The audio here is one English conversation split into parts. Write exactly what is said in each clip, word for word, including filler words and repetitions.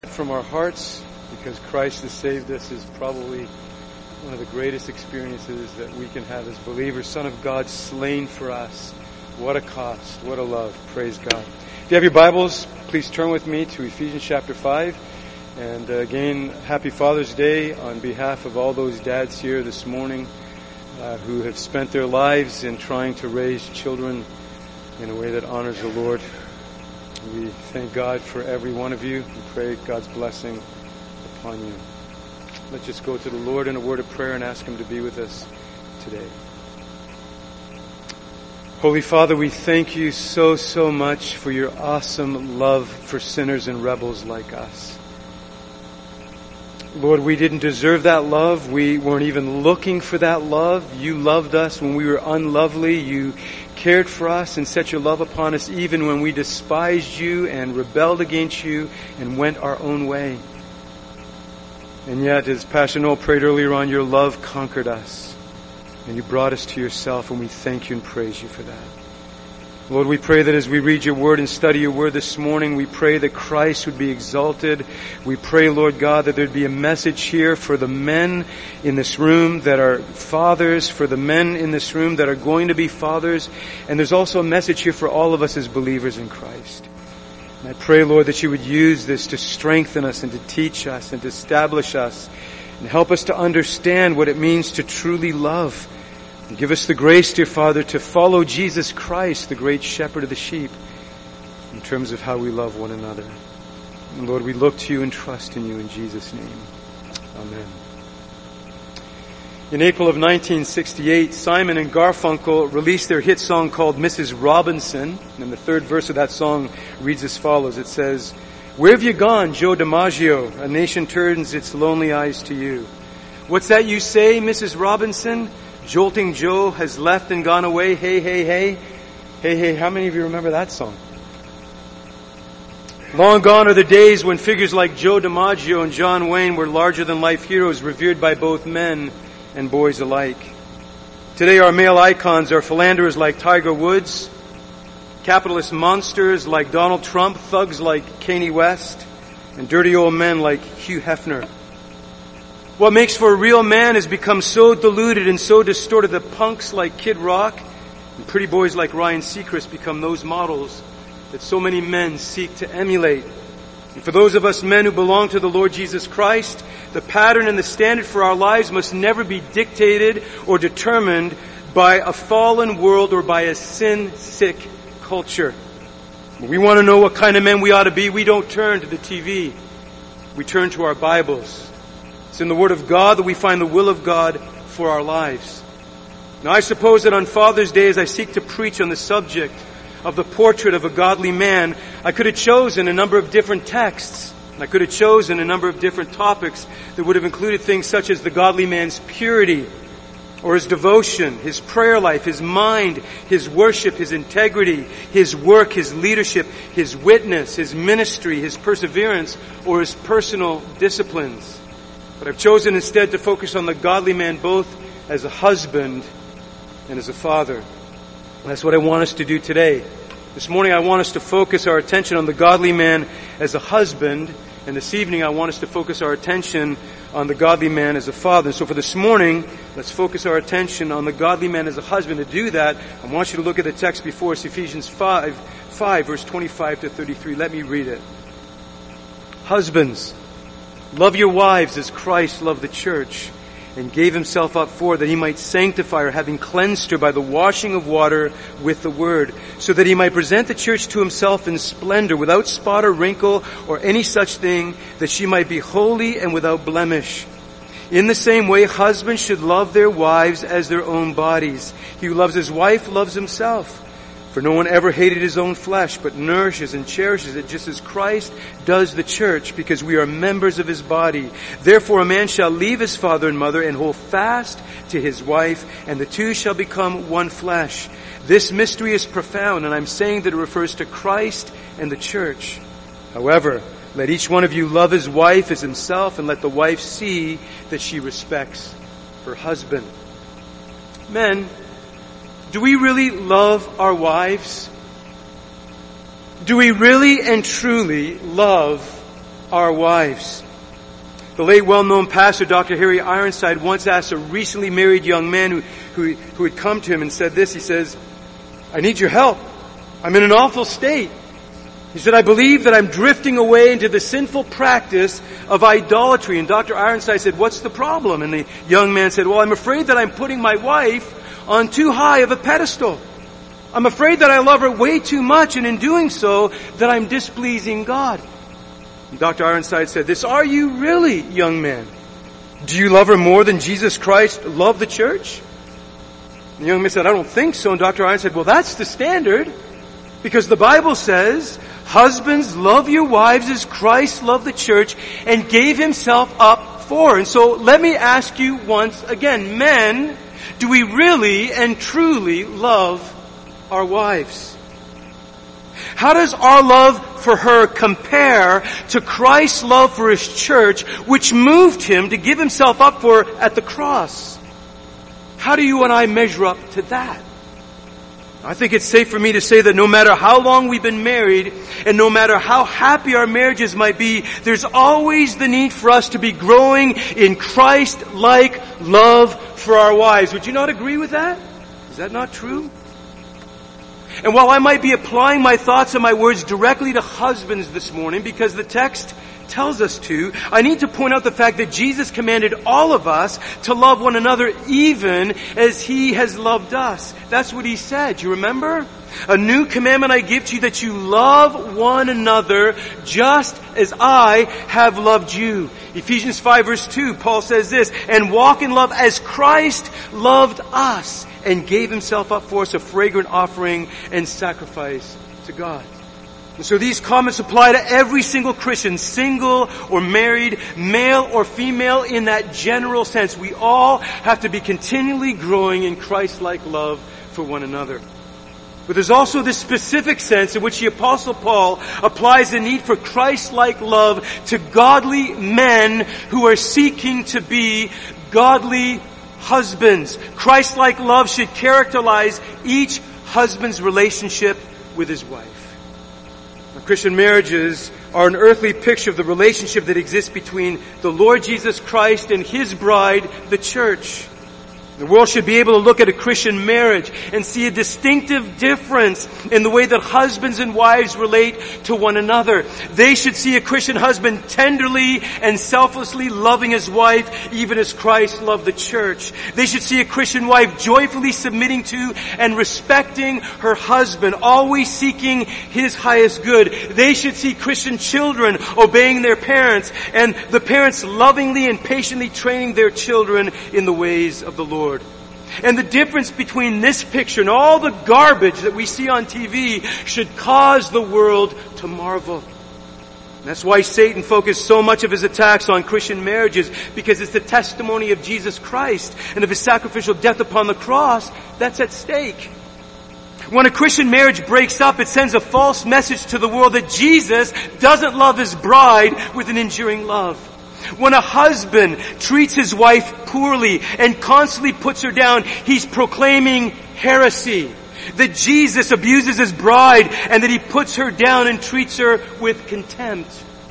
From our hearts, because Christ has saved us, is probably one of the greatest experiences that we can have as believers. Son of God slain for us. What a cost, what a love. Praise God. If you have your Bibles, please turn with me to Ephesians chapter five. And uh, again, happy Father's Day on behalf of all those dads here this morning uh, who have spent their lives in trying to raise children in a way that honors the Lord. We thank God for every one of you. We pray God's blessing upon you. Let's just go to the Lord in a word of prayer and ask Him to be with us today. Holy Father, we thank you so, so much for your awesome love for sinners and rebels like us. Lord, we didn't deserve that love. We weren't even looking for that love. You loved us when we were unlovely. You cared for us and set your love upon us even when we despised you and rebelled against you and went our own way. And yet, as Pastor Noel prayed earlier on, your love conquered us and you brought us to yourself, and we thank you and praise you for that. Lord, we pray that as we read your word and study your word this morning, we pray that Christ would be exalted. We pray, Lord God, that there'd be a message here for the men in this room that are fathers, for the men in this room that are going to be fathers. And there's also a message here for all of us as believers in Christ. And I pray, Lord, that you would use this to strengthen us and to teach us and to establish us and help us to understand what it means to truly love. And give us the grace, dear Father, to follow Jesus Christ, the great shepherd of the sheep, in terms of how we love one another. And Lord, we look to you and trust in you in Jesus' name. Amen. In April of nineteen sixty-eight, Simon and Garfunkel released their hit song called Missus Robinson. And the third verse of that song reads as follows. It says, "Where have you gone, Joe DiMaggio? A nation turns its lonely eyes to you. What's that you say, Missus Robinson? Jolting Joe has left and gone away. Hey, hey, hey. Hey, hey, how many of you remember that song? Long gone are the days when figures like Joe DiMaggio and John Wayne were larger-than-life heroes revered by both men and boys alike. Today our male icons are philanderers like Tiger Woods, capitalist monsters like Donald Trump, thugs like Kanye West, and dirty old men like Hugh Hefner. What makes for a real man has become so diluted and so distorted that punks like Kid Rock and pretty boys like Ryan Seacrest become those models that so many men seek to emulate. And for those of us men who belong to the Lord Jesus Christ, the pattern and the standard for our lives must never be dictated or determined by a fallen world or by a sin-sick culture. When we want to know what kind of men we ought to be, we don't turn to the T V. We turn to our Bibles. It's in the Word of God that we find the will of God for our lives. Now, I suppose that on Father's Day, as I seek to preach on the subject of the portrait of a godly man, I could have chosen a number of different texts. I could have chosen a number of different topics that would have included things such as the godly man's purity, or his devotion, his prayer life, his mind, his worship, his integrity, his work, his leadership, his witness, his ministry, his perseverance, or his personal disciplines. But I've chosen instead to focus on the godly man both as a husband and as a father. That's what I want us to do today. This morning I want us to focus our attention on the godly man as a husband, and this evening I want us to focus our attention on the godly man as a father. So for this morning, let's focus our attention on the godly man as a husband. To do that, I want you to look at the text before us, Ephesians five, five, verse twenty-five to thirty-three. Let me read it. Husbands, love your wives as Christ loved the church and gave himself up for, that he might sanctify her, having cleansed her by the washing of water with the word, so that he might present the church to himself in splendor, without spot or wrinkle or any such thing, that she might be holy and without blemish. In the same way, husbands should love their wives as their own bodies. He who loves his wife loves himself. For no one ever hated his own flesh, but nourishes and cherishes it, just as Christ does the church, because we are members of his body. Therefore a man shall leave his father and mother and hold fast to his wife, and the two shall become one flesh. This mystery is profound, and I'm saying that it refers to Christ and the church. However, let each one of you love his wife as himself, and let the wife see that she respects her husband. Men, do we really love our wives? Do we really and truly love our wives. The late well-known pastor, Doctor Harry Ironside, once asked a recently married young man who, who, who had come to him and said this. He says, "I need your help. I'm in an awful state." He said, "I believe that I'm drifting away into the sinful practice of idolatry." And Doctor Ironside said, "What's the problem?" And the young man said, "Well, I'm afraid that I'm putting my wife on too high of a pedestal. I'm afraid that I love her way too much, and in doing so, that I'm displeasing God." And Doctor Ironside said this, "Are you really, young man? Do you love her more than Jesus Christ loved the church?" And the young man said, "I don't think so." And Doctor Ironside said, "Well, that's the standard. Because the Bible says, husbands, love your wives as Christ loved the church and gave himself up for." And so let me ask you once again, men, do we really and truly love our wives? How does our love for her compare to Christ's love for his church, which moved him to give himself up for at the cross? How do you and I measure up to that? I think it's safe for me to say that no matter how long we've been married and no matter how happy our marriages might be, there's always the need for us to be growing in Christ-like love for our wives. Would you not agree with that? Is that not true? And while I might be applying my thoughts and my words directly to husbands this morning because the text tells us to, I need to point out the fact that Jesus commanded all of us to love one another even as He has loved us. That's what He said. You remember? "A new commandment I give to you, that you love one another just as I have loved you." Ephesians five verse two, Paul says this, "And walk in love as Christ loved us and gave Himself up for us, a fragrant offering and sacrifice to God." And so these comments apply to every single Christian, single or married, male or female, in that general sense. We all have to be continually growing in Christ-like love for one another. But there's also this specific sense in which the Apostle Paul applies the need for Christ-like love to godly men who are seeking to be godly husbands. Christ-like love should characterize each husband's relationship with his wife. Christian marriages are an earthly picture of the relationship that exists between the Lord Jesus Christ and His bride, the church. The world should be able to look at a Christian marriage and see a distinctive difference in the way that husbands and wives relate to one another. They should see a Christian husband tenderly and selflessly loving his wife, even as Christ loved the church. They should see a Christian wife joyfully submitting to and respecting her husband, always seeking his highest good. They should see Christian children obeying their parents, and the parents lovingly and patiently training their children in the ways of the Lord. And the difference between this picture and all the garbage that we see on T V should cause the world to marvel. That's why Satan focused so much of his attacks on Christian marriages, because it's the testimony of Jesus Christ and of His sacrificial death upon the cross that's at stake. When a Christian marriage breaks up, it sends a false message to the world that Jesus doesn't love His bride with an enduring love. When a husband treats his wife poorly and constantly puts her down, he's proclaiming heresy. That Jesus abuses His bride and that He puts her down and treats her with contempt.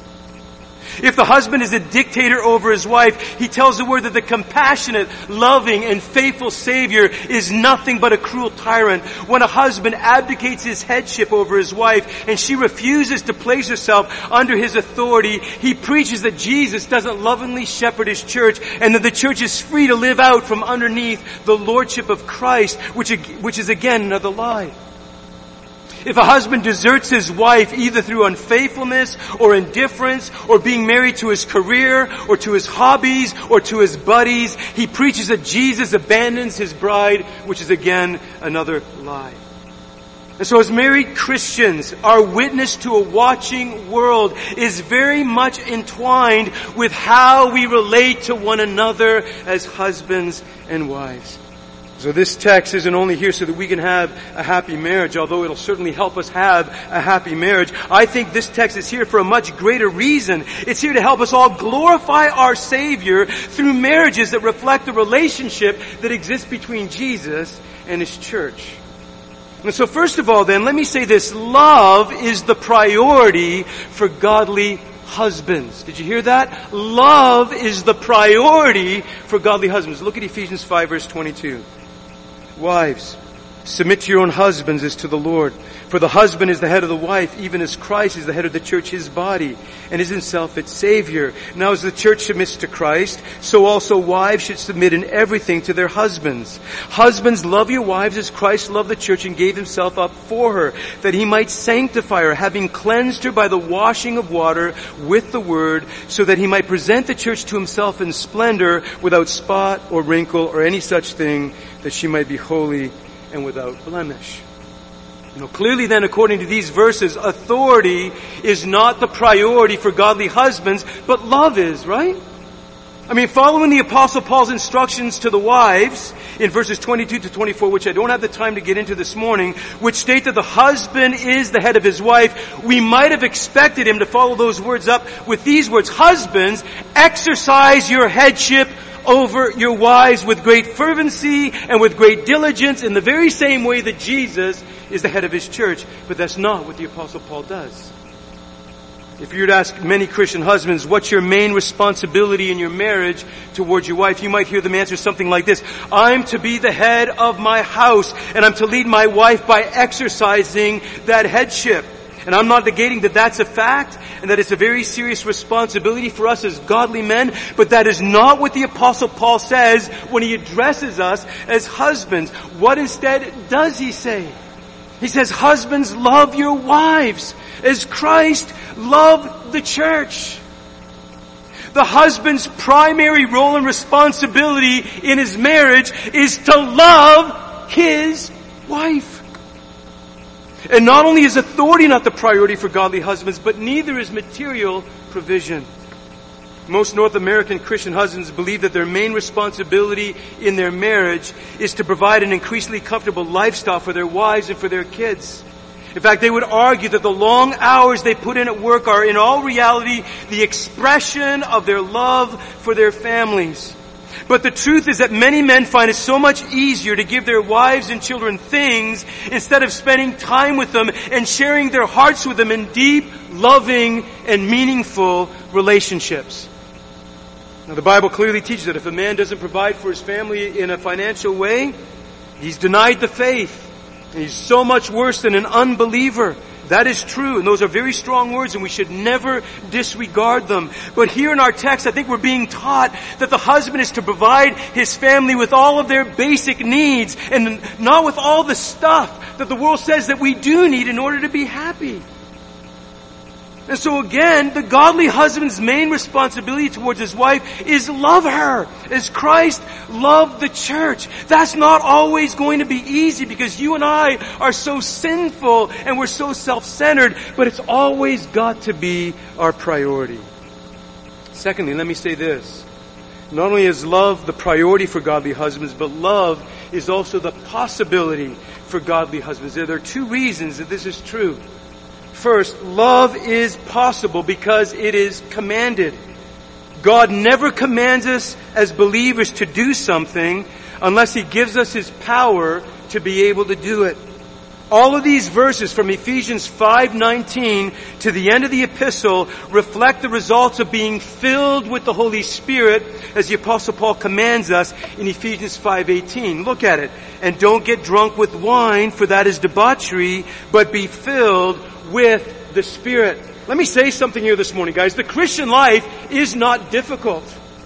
If the husband is a dictator over his wife, he tells the world that the compassionate, loving, and faithful Savior is nothing but a cruel tyrant. When a husband abdicates his headship over his wife and she refuses to place herself under his authority, he preaches that Jesus doesn't lovingly shepherd His church and that the church is free to live out from underneath the lordship of Christ, which, which is again another lie. If a husband deserts his wife either through unfaithfulness or indifference or being married to his career or to his hobbies or to his buddies, he preaches that Jesus abandons His bride, which is again another lie. And so as married Christians, our witness to a watching world is very much entwined with how we relate to one another as husbands and wives. So this text isn't only here so that we can have a happy marriage, although it'll certainly help us have a happy marriage. I think this text is here for a much greater reason. It's here to help us all glorify our Savior through marriages that reflect the relationship that exists between Jesus and His church. And so first of all then, let me say this. Love is the priority for godly husbands. Did you hear that? Love is the priority for godly husbands. Look at Ephesians five verse twenty-two. Wives, submit to your own husbands as to the Lord. For the husband is the head of the wife, even as Christ is the head of the church, his body, and is himself its Savior. Now as the church submits to Christ, so also wives should submit in everything to their husbands. Husbands, love your wives as Christ loved the church and gave himself up for her, that he might sanctify her, having cleansed her by the washing of water with the word, so that he might present the church to himself in splendor, without spot or wrinkle or any such thing, that she might be holy and without blemish. You know, clearly then, according to these verses, authority is not the priority for godly husbands, but love is, right? I mean, following the Apostle Paul's instructions to the wives in verses twenty-two to twenty-four, which I don't have the time to get into this morning, which state that the husband is the head of his wife, we might have expected him to follow those words up with these words: husbands, exercise your headship over your wives with great fervency and with great diligence, in the very same way that Jesus is the head of his church. But that's not what the Apostle Paul does. If you were to ask many Christian husbands, what's your main responsibility in your marriage towards your wife, you might hear them answer something like this: I'm to be the head of my house, and I'm to lead my wife by exercising that headship. And I'm not negating that that's a fact, and that it's a very serious responsibility for us as godly men, but that is not what the Apostle Paul says when he addresses us as husbands. What instead does he say? He says, husbands, love your wives as Christ loved the church. The husband's primary role and responsibility in his marriage is to love his wife. And not only is authority not the priority for godly husbands, but neither is material provision. Most North American Christian husbands believe that their main responsibility in their marriage is to provide an increasingly comfortable lifestyle for their wives and for their kids. In fact, they would argue that the long hours they put in at work are in all reality the expression of their love for their families. But the truth is that many men find it so much easier to give their wives and children things instead of spending time with them and sharing their hearts with them in deep, loving, and meaningful relationships. Now, the Bible clearly teaches that if a man doesn't provide for his family in a financial way, he's denied the faith. And he's so much worse than an unbeliever. That is true, and those are very strong words, and we should never disregard them. But here in our text, I think we're being taught that the husband is to provide his family with all of their basic needs, and not with all the stuff that the world says that we do need in order to be happy. And so again, the godly husband's main responsibility towards his wife is love her as Christ loved the church. That's not always going to be easy because you and I are so sinful and we're so self-centered, but it's always got to be our priority. Secondly, let me say this. Not only is love the priority for godly husbands, but love is also the possibility for godly husbands. There are two reasons that this is true. First, love is possible because it is commanded. God never commands us as believers to do something unless He gives us His power to be able to do it. All of these verses from Ephesians five nineteen to the end of the epistle reflect the results of being filled with the Holy Spirit, as the Apostle Paul commands us in Ephesians five eighteen. Look at it. And don't get drunk with wine, for that is debauchery, but be filled with the Spirit. Let me say something here this morning, guys. The Christian life is not difficult.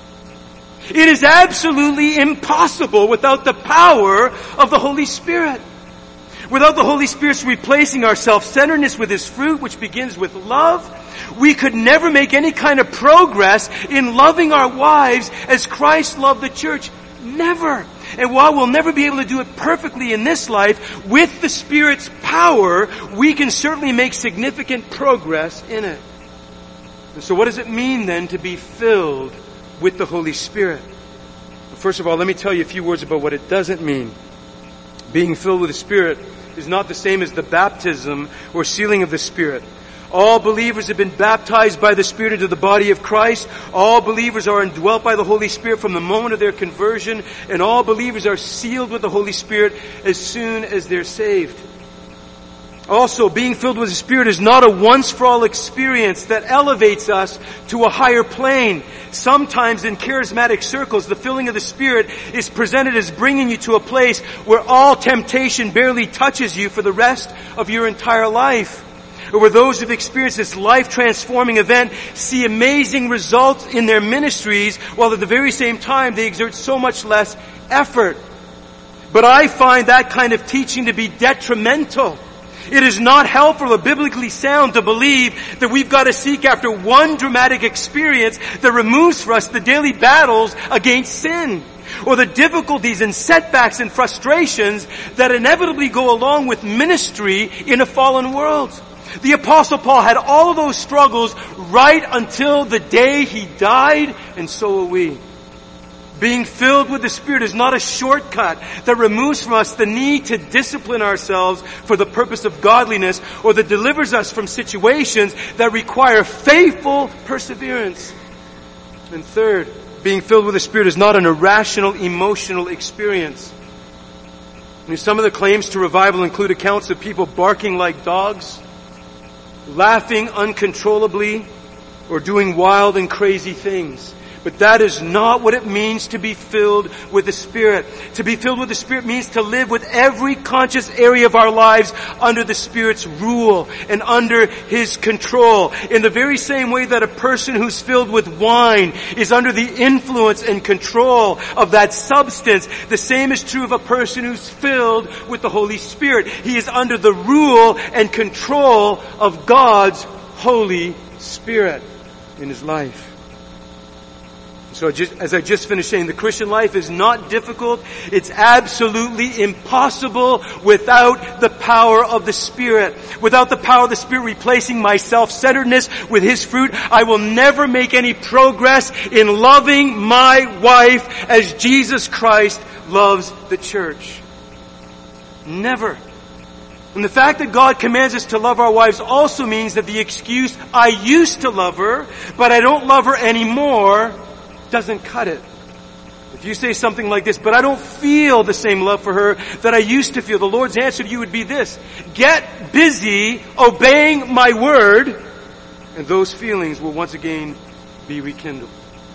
It is absolutely impossible without the power of the Holy Spirit. Without the Holy Spirit's replacing our self-centeredness with His fruit, which begins with love, we could never make any kind of progress in loving our wives as Christ loved the church. Never. And while we'll never be able to do it perfectly in this life, with the Spirit's power, we can certainly make significant progress in it. And so what does it mean then to be filled with the Holy Spirit? First of all, let me tell you a few words about what it doesn't mean. Being filled with the Spirit is not the same as the baptism or sealing of the Spirit. All believers have been baptized by the Spirit into the body of Christ. All believers are indwelt by the Holy Spirit from the moment of their conversion. And all believers are sealed with the Holy Spirit as soon as they're saved. Also, being filled with the Spirit is not a once-for-all experience that elevates us to a higher plane. Sometimes in charismatic circles, the filling of the Spirit is presented as bringing you to a place where all temptation barely touches you for the rest of your entire life. Or where those who've experienced this life-transforming event see amazing results in their ministries, while at the very same time they exert so much less effort. But I find that kind of teaching to be detrimental. It is not helpful or biblically sound to believe that we've got to seek after one dramatic experience that removes for us the daily battles against sin, or the difficulties and setbacks and frustrations that inevitably go along with ministry in a fallen world. The Apostle Paul had all of those struggles right until the day he died, and so will we. Being filled with the Spirit is not a shortcut that removes from us the need to discipline ourselves for the purpose of godliness, or that delivers us from situations that require faithful perseverance. And third, being filled with the Spirit is not an irrational emotional experience. I mean, some of the claims to revival include accounts of people barking like dogs, laughing uncontrollably, or doing wild and crazy things. But that is not what it means to be filled with the Spirit. To be filled with the Spirit means to live with every conscious area of our lives under the Spirit's rule and under His control. In the very same way that a person who's filled with wine is under the influence and control of that substance, the same is true of a person who's filled with the Holy Spirit. He is under the rule and control of God's Holy Spirit in his life. So just, as I just finished saying, the Christian life is not difficult. It's absolutely impossible without the power of the Spirit. Without the power of the Spirit replacing my self-centeredness with His fruit, I will never make any progress in loving my wife as Jesus Christ loves the church. Never. And the fact that God commands us to love our wives also means that the excuse, I used to love her, but I don't love her anymore, doesn't cut it. If you say something like this, but I don't feel the same love for her that I used to feel, the Lord's answer to you would be this: get busy obeying my word, and those feelings will once again be rekindled.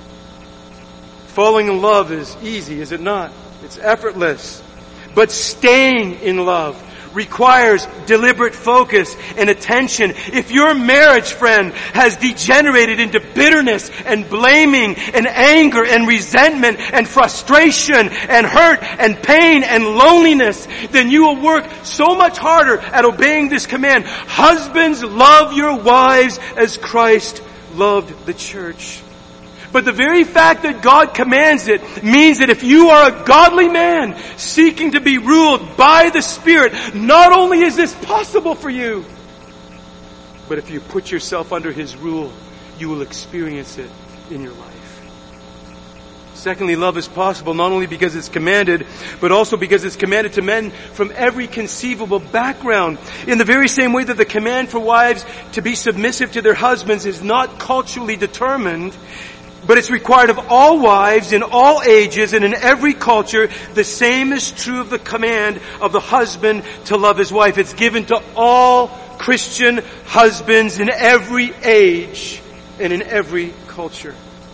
Falling in love is easy, is it not? It's effortless. But staying in love requires deliberate focus and attention. If your marriage, friend, has degenerated into bitterness and blaming and anger and resentment and frustration and hurt and pain and loneliness, then you will work so much harder at obeying this command. Husbands, love your wives as Christ loved the church. But the very fact that God commands it means that if you are a godly man seeking to be ruled by the Spirit, not only is this possible for you, but if you put yourself under His rule, you will experience it in your life. Secondly, love is possible not only because it's commanded, but also because it's commanded to men from every conceivable background. In the very same way that the command for wives to be submissive to their husbands is not culturally determined, but it's required of all wives in all ages and in every culture, the same is true of the command of the husband to love his wife. It's given to all Christian husbands in every age and in every culture.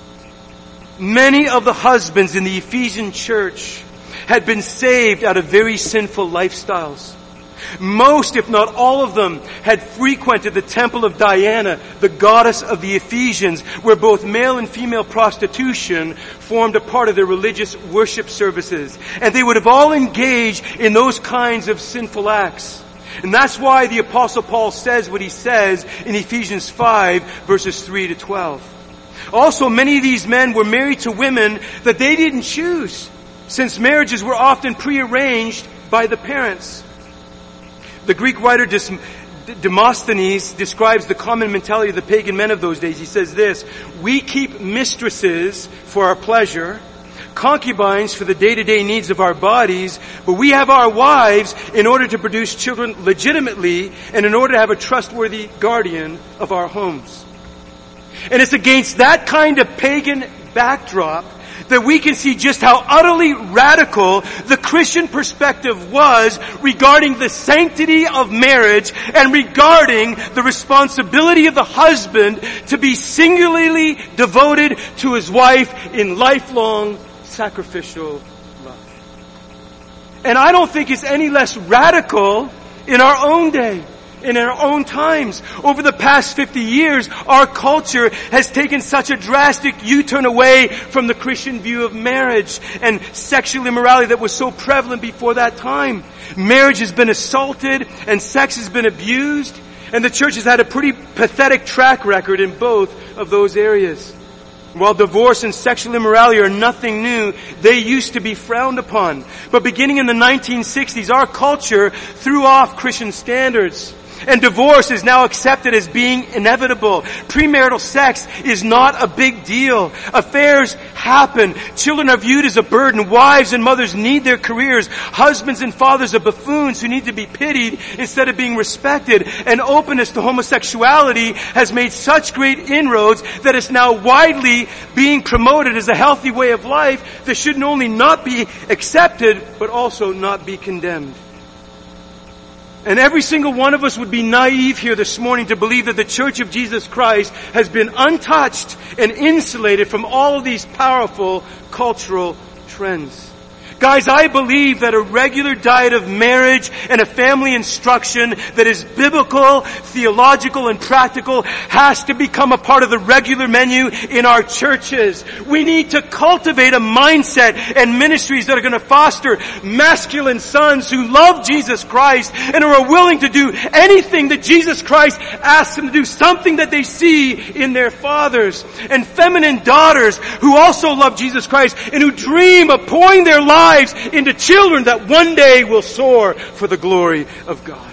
Many of the husbands in the Ephesian church had been saved out of very sinful lifestyles. Most, if not all of them, had frequented the temple of Diana, the goddess of the Ephesians, where both male and female prostitution formed a part of their religious worship services. And they would have all engaged in those kinds of sinful acts. And that's why the Apostle Paul says what he says in Ephesians five, verses three to twelve. Also, many of these men were married to women that they didn't choose, since marriages were often prearranged by the parents. The Greek writer Demosthenes describes the common mentality of the pagan men of those days. He says this: we keep mistresses for our pleasure, concubines for the day-to-day needs of our bodies, but we have our wives in order to produce children legitimately and in order to have a trustworthy guardian of our homes. And it's against that kind of pagan backdrop that we can see just how utterly radical the Christian perspective was regarding the sanctity of marriage and regarding the responsibility of the husband to be singularly devoted to his wife in lifelong sacrificial love. And I don't think it's any less radical in our own day. In our own times. Over the past fifty years, our culture has taken such a drastic U-turn away from the Christian view of marriage and sexual immorality that was so prevalent before that time. Marriage has been assaulted and sex has been abused, and the church has had a pretty pathetic track record in both of those areas. While divorce and sexual immorality are nothing new, they used to be frowned upon. But beginning in the nineteen sixties, our culture threw off Christian standards. And divorce is now accepted as being inevitable. Premarital sex is not a big deal. Affairs happen. Children are viewed as a burden. Wives and mothers need their careers. Husbands and fathers are buffoons who need to be pitied instead of being respected. And openness to homosexuality has made such great inroads that it's now widely being promoted as a healthy way of life that should not only not be accepted, but also not be condemned. And every single one of us would be naive here this morning to believe that the Church of Jesus Christ has been untouched and insulated from all of these powerful cultural trends. Guys, I believe that a regular diet of marriage and a family instruction that is biblical, theological, and practical has to become a part of the regular menu in our churches. We need to cultivate a mindset and ministries that are going to foster masculine sons who love Jesus Christ and are willing to do anything that Jesus Christ asks them to do, something that they see in their fathers. And feminine daughters who also love Jesus Christ and who dream of pouring their lives into children that one day will soar for the glory of God.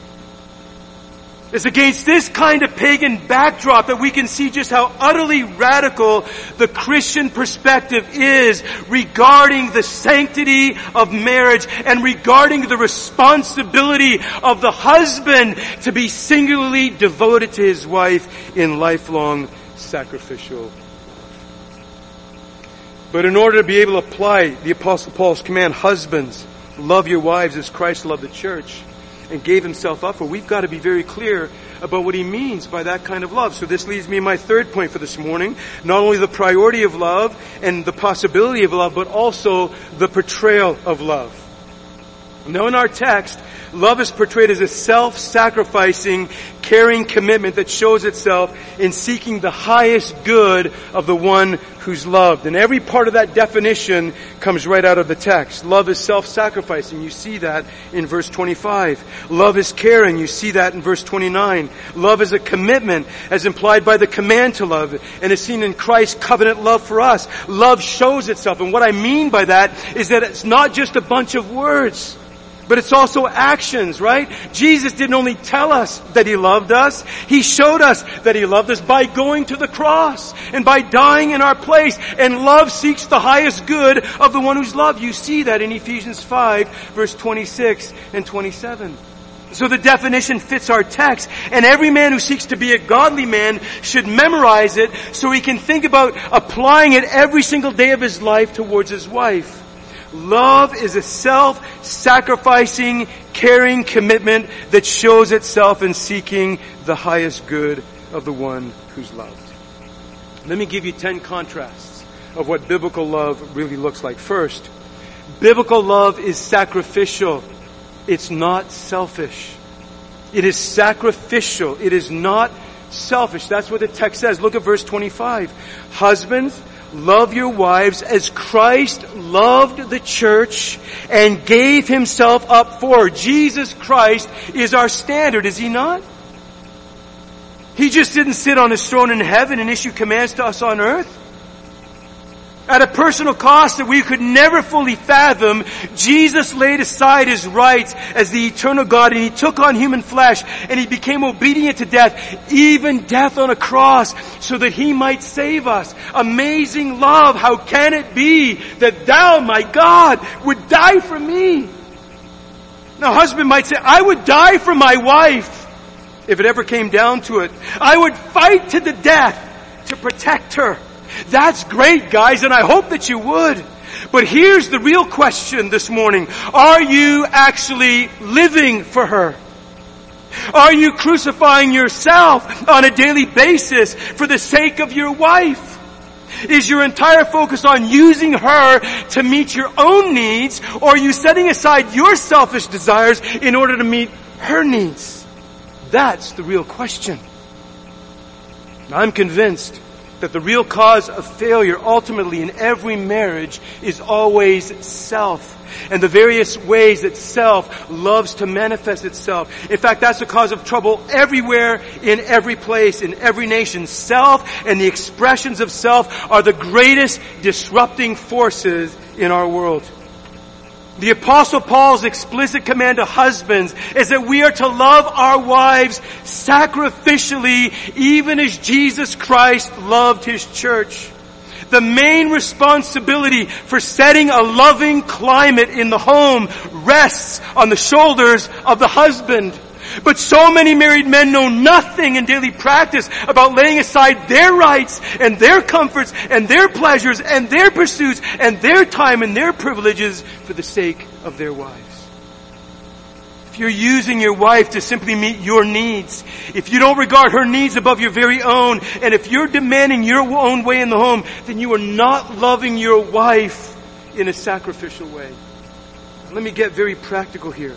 It's against this kind of pagan backdrop that we can see just how utterly radical the Christian perspective is regarding the sanctity of marriage and regarding the responsibility of the husband to be singularly devoted to his wife in lifelong sacrificial. But in order to be able to apply the Apostle Paul's command, husbands, love your wives as Christ loved the church and gave himself up for, we've got to be very clear about what he means by that kind of love. So this leads me to my third point for this morning. Not only the priority of love and the possibility of love, but also the portrayal of love. Now in our text, love is portrayed as a self-sacrificing, caring commitment that shows itself in seeking the highest good of the one who's loved. And every part of that definition comes right out of the text. Love is self-sacrificing. You see that in verse twenty-five. Love is caring. You see that in verse twenty-nine. Love is a commitment as implied by the command to love and is seen in Christ's covenant love for us. Love shows itself. And what I mean by that is that it's not just a bunch of words, but it's also actions, right? Jesus didn't only tell us that He loved us. He showed us that He loved us by going to the cross and by dying in our place. And love seeks the highest good of the one who's loved. You see that in Ephesians five, verse twenty-six and twenty-seven. So the definition fits our text. And every man who seeks to be a godly man should memorize it so he can think about applying it every single day of his life towards his wife. Love is a self-sacrificing, caring commitment that shows itself in seeking the highest good of the one who's loved. Let me give you ten contrasts of what biblical love really looks like. First, biblical love is sacrificial. It's not selfish. It is sacrificial. It is not selfish. That's what the text says. Look at verse twenty-five. Husbands, love your wives as Christ loved the church and gave Himself up for her. Jesus Christ is our standard, is He not? He just didn't sit on His throne in heaven and issue commands to us on earth. At a personal cost that we could never fully fathom, Jesus laid aside His rights as the eternal God and He took on human flesh and He became obedient to death, even death on a cross, so that He might save us. Amazing love. How can it be that Thou, my God, would die for me? Now, a husband might say, I would die for my wife if it ever came down to it. I would fight to the death to protect her. That's great, guys, and I hope that you would. But here's the real question this morning. Are you actually living for her? Are you crucifying yourself on a daily basis for the sake of your wife? Is your entire focus on using her to meet your own needs, or are you setting aside your selfish desires in order to meet her needs? That's the real question. I'm convinced that the real cause of failure ultimately in every marriage is always self, and the various ways that self loves to manifest itself. In fact, that's the cause of trouble everywhere, in every place, in every nation. Self and the expressions of self are the greatest disrupting forces in our world. The Apostle Paul's explicit command to husbands is that we are to love our wives sacrificially, even as Jesus Christ loved His church. The main responsibility for setting a loving climate in the home rests on the shoulders of the husband. But so many married men know nothing in daily practice about laying aside their rights and their comforts and their pleasures and their pursuits and their time and their privileges for the sake of their wives. If you're using your wife to simply meet your needs, if you don't regard her needs above your very own, and if you're demanding your own way in the home, then you are not loving your wife in a sacrificial way. Let me get very practical here.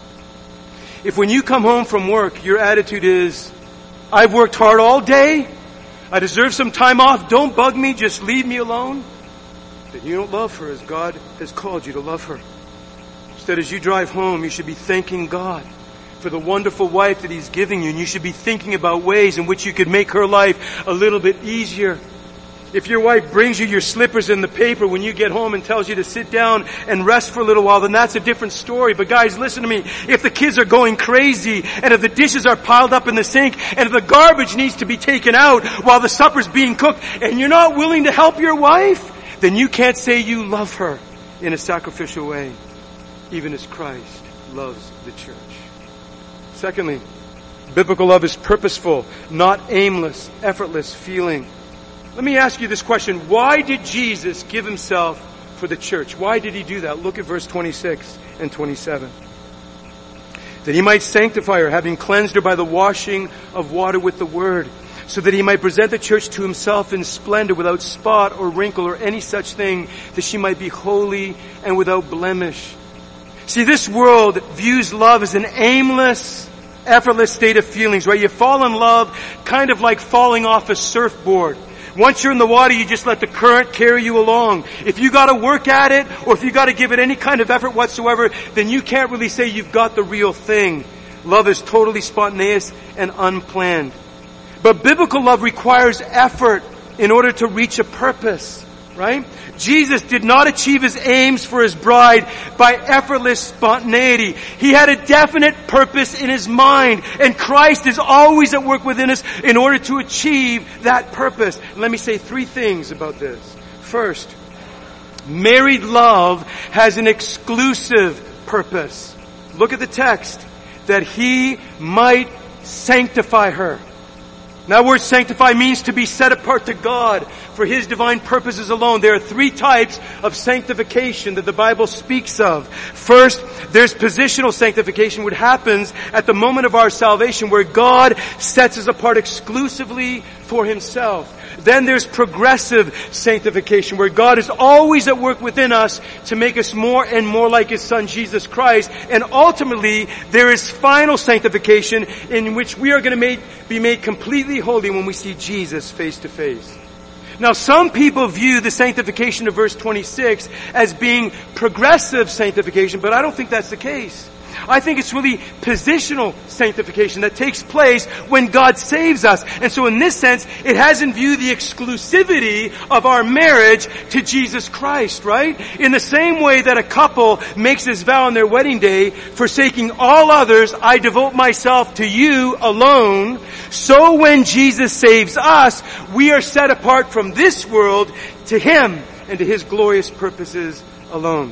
If when you come home from work, your attitude is, I've worked hard all day, I deserve some time off, don't bug me, just leave me alone, then you don't love her as God has called you to love her. Instead, as you drive home, you should be thanking God for the wonderful wife that He's giving you, and you should be thinking about ways in which you could make her life a little bit easier. If your wife brings you your slippers and the paper when you get home and tells you to sit down and rest for a little while, then that's a different story. But guys, listen to me. If the kids are going crazy, and if the dishes are piled up in the sink, and if the garbage needs to be taken out while the supper's being cooked, and you're not willing to help your wife, then you can't say you love her in a sacrificial way, even as Christ loves the church. Secondly, biblical love is purposeful, not aimless, effortless feeling. Let me ask you this question. Why did Jesus give Himself for the church? Why did He do that? Look at verse twenty-six and twenty-seven. That He might sanctify her, having cleansed her by the washing of water with the word, so that He might present the church to Himself in splendor, without spot or wrinkle or any such thing, that she might be holy and without blemish. See, this world views love as an aimless, effortless state of feelings, right? You fall in love kind of like falling off a surfboard. Once you're in the water, you just let the current carry you along. If you got to work at it, or if you got to give it any kind of effort whatsoever, then you can't really say you've got the real thing. Love is totally spontaneous and unplanned. But biblical love requires effort in order to reach a purpose, right? Jesus did not achieve His aims for His bride by effortless spontaneity. He had a definite purpose in His mind, and Christ is always at work within us in order to achieve that purpose. And let me say three things about this. First, married love has an exclusive purpose. Look at the text. That He might sanctify her. That word sanctify means to be set apart to God for His divine purposes alone. There are three types of sanctification that the Bible speaks of. First, there's positional sanctification, which happens at the moment of our salvation, where God sets us apart exclusively for Himself. Then there's progressive sanctification, where God is always at work within us to make us more and more like His Son, Jesus Christ. And ultimately, there is final sanctification, in which we are going to make, be made completely holy when we see Jesus face to face. Now, some people view the sanctification of verse twenty-six as being progressive sanctification, but I don't think that's the case. I think it's really positional sanctification that takes place when God saves us. And so in this sense, it has in view the exclusivity of our marriage to Jesus Christ, right? In the same way that a couple makes this vow on their wedding day, forsaking all others, I devote myself to you alone. So when Jesus saves us, we are set apart from this world to Him and to His glorious purposes alone.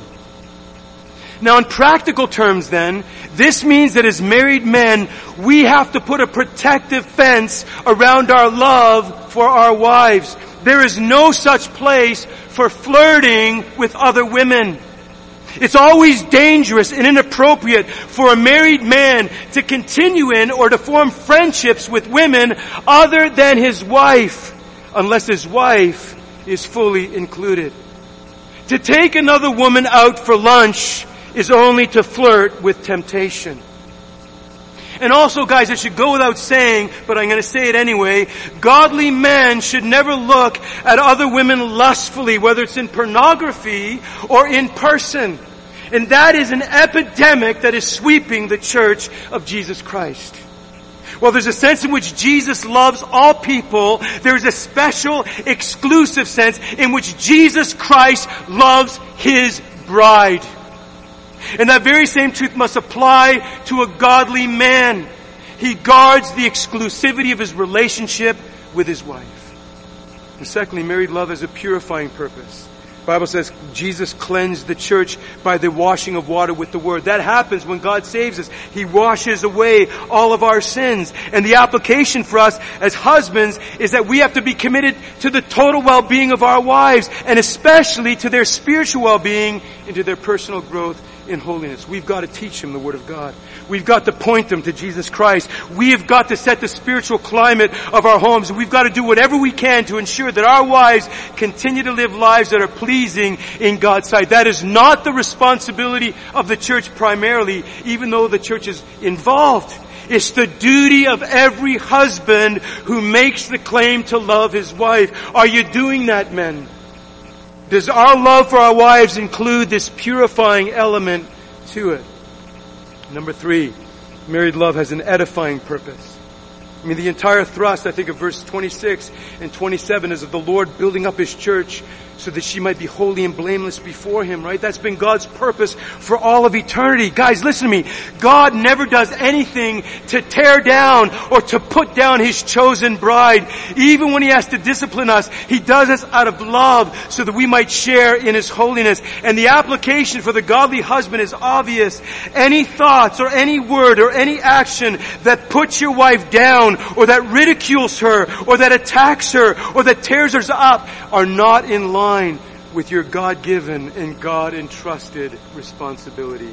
Now, in practical terms then, this means that as married men, we have to put a protective fence around our love for our wives. there is no such place for flirting with other women. It's always dangerous and inappropriate for a married man to continue in or to form friendships with women other than his wife, unless his wife is fully included. To take another woman out for lunch is only to flirt with temptation. And also, guys, it should go without saying, but I'm going to say it anyway, godly men should never look at other women lustfully, whether it's in pornography or in person. And that is an epidemic that is sweeping the church of Jesus Christ. Well, there's a sense in which Jesus loves all people. There's a special, exclusive sense in which Jesus Christ loves His bride. And that very same truth must apply to a godly man. He guards the exclusivity of his relationship with his wife. And secondly, married love has a purifying purpose. The Bible says Jesus cleansed the church by the washing of water with the Word. That happens when God saves us. He washes away all of our sins. And the application for us as husbands is that we have to be committed to the total well-being of our wives, and especially to their spiritual well-being and to their personal growth in holiness. We've got to teach them the Word of God. We've got to point them to Jesus Christ. We have got to set the spiritual climate of our homes. We've got to do whatever we can to ensure that our wives continue to live lives that are pleasing in God's sight. That is not the responsibility of the church primarily, even though the church is involved. It's the duty of every husband who makes the claim to love his wife. Are you doing that, men? Does our love for our wives include this purifying element to it? Number three, married love has an edifying purpose. I mean, the entire thrust, I think, of verse twenty-six and twenty-seven is of the Lord building up His church so that she might be holy and blameless before Him, right? That's been God's purpose for all of eternity. Guys, listen to me. God never does anything to tear down or to put down His chosen bride. Even when He has to discipline us, He does this out of love so that we might share in His holiness. And the application for the godly husband is obvious. Any thoughts or any word or any action that puts your wife down or that ridicules her or that attacks her or that tears her up are not in line with your God-given and God-entrusted responsibility.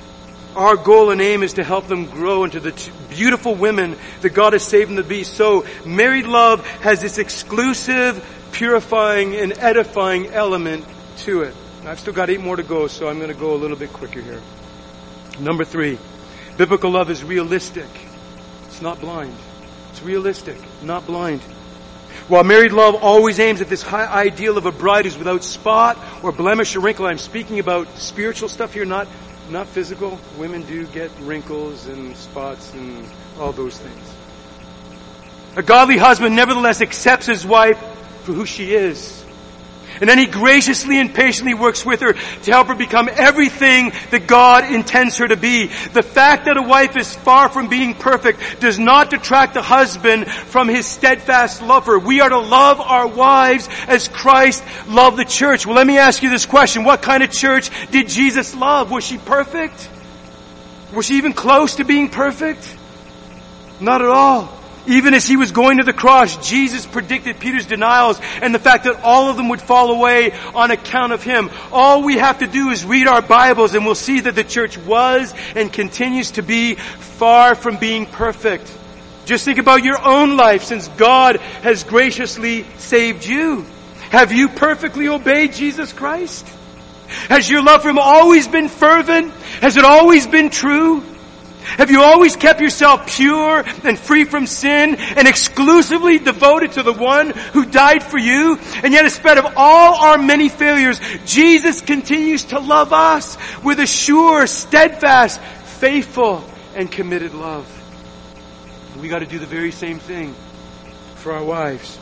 Our goal and aim is to help them grow into the t- beautiful women that God has saved them to be. So, married love has this exclusive, purifying, and edifying element to it. I've still got eight more to go, so I'm going to go a little bit quicker here. Number three, biblical love is realistic. It's not blind. It's realistic, not blind. While married love always aims at this high ideal of a bride who's without spot or blemish or wrinkle, I'm speaking about spiritual stuff here, not, not physical. Women do get wrinkles and spots and all those things. A godly husband nevertheless accepts his wife for who she is. And then he graciously and patiently works with her to help her become everything that God intends her to be. The fact that a wife is far from being perfect does not detract the husband from his steadfast love for her. We are to love our wives as Christ loved the church. Well, let me ask you this question. What kind of church did Jesus love? Was she perfect? Was she even close to being perfect? Not at all. Even as He was going to the cross, Jesus predicted Peter's denials and the fact that all of them would fall away on account of him. All we have to do is read our Bibles and we'll see that the church was and continues to be far from being perfect. Just think about your own life since God has graciously saved you. Have you perfectly obeyed Jesus Christ? Has your love for Him always been fervent? Has it always been true? Have you always kept yourself pure and free from sin and exclusively devoted to the one who died for you? And yet, in spite of all our many failures, Jesus continues to love us with a sure, steadfast, faithful, and committed love. We got to do the very same thing for our wives.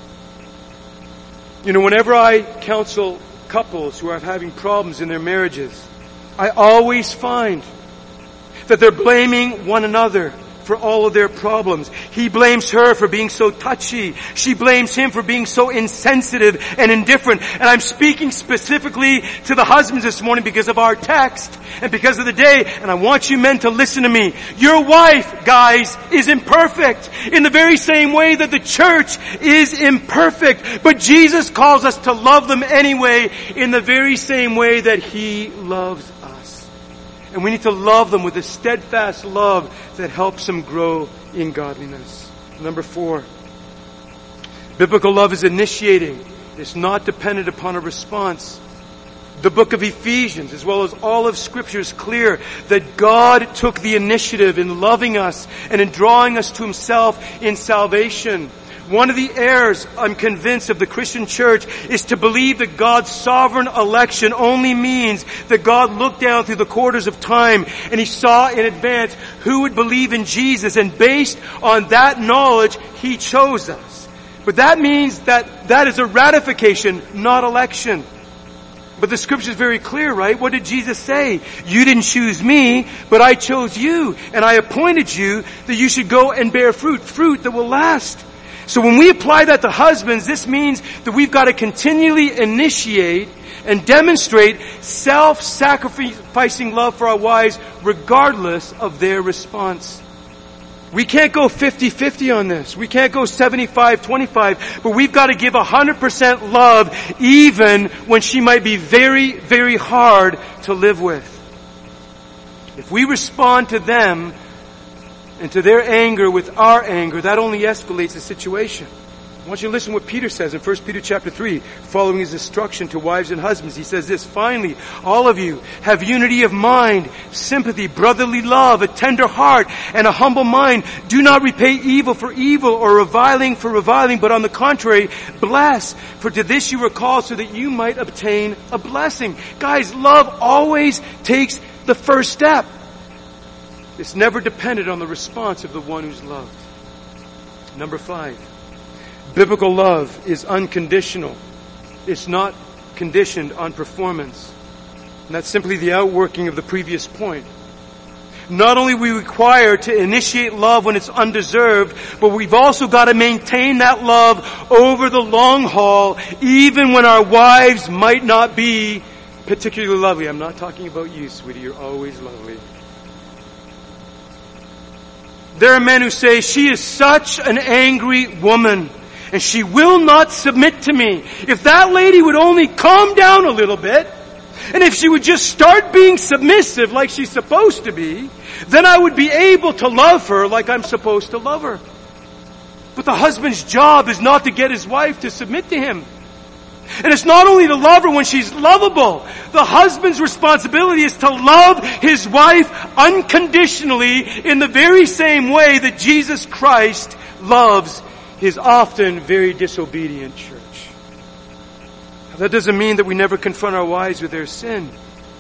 You know, whenever I counsel couples who are having problems in their marriages, I always find that they're blaming one another for all of their problems. He blames her for being so touchy. She blames him for being so insensitive and indifferent. And I'm speaking specifically to the husbands this morning because of our text and because of the day. And I want you men to listen to me. Your wife, guys, is imperfect in the very same way that the church is imperfect. But Jesus calls us to love them anyway in the very same way that He loves us. And we need to love them with a steadfast love that helps them grow in godliness. Number four, biblical love is initiating. It's not dependent upon a response. The book of Ephesians, as well as all of Scripture, is clear that God took the initiative in loving us and in drawing us to Himself in salvation. One of the errors, I'm convinced, of the Christian church is to believe that God's sovereign election only means that God looked down through the quarters of time and He saw in advance who would believe in Jesus, and based on that knowledge, He chose us. But that means that that is a ratification, not election. But the Scripture is very clear, right? What did Jesus say? You didn't choose me, but I chose you, and I appointed you that you should go and bear fruit, fruit that will last. So when we apply that to husbands, this means that we've got to continually initiate and demonstrate self-sacrificing love for our wives regardless of their response. We can't go fifty-fifty on this. We can't go seventy-five twenty-five, but we've got to give one hundred percent love even when she might be very, very hard to live with. If we respond to them and to their anger with our anger, that only escalates the situation. I want you to listen to what Peter says in First Peter chapter three, following his instruction to wives and husbands. He says this, finally, all of you have unity of mind, sympathy, brotherly love, a tender heart, and a humble mind. Do not repay evil for evil or reviling for reviling, but on the contrary, bless. For to this you were called so that you might obtain a blessing. Guys, love always takes the first step. It's never dependent on the response of the one who's loved. Number five, biblical love is unconditional. It's not conditioned on performance. And that's simply the outworking of the previous point. Not only are we required to initiate love when it's undeserved, but we've also got to maintain that love over the long haul, even when our wives might not be particularly lovely. I'm not talking about you, sweetie. You're always lovely. There are men who say, she is such an angry woman, and she will not submit to me. If that lady would only calm down a little bit, and if she would just start being submissive like she's supposed to be, then I would be able to love her like I'm supposed to love her. But the husband's job is not to get his wife to submit to him. And it's not only to love her when she's lovable. The husband's responsibility is to love his wife unconditionally in the very same way that Jesus Christ loves His often very disobedient church. That doesn't mean that we never confront our wives with their sin.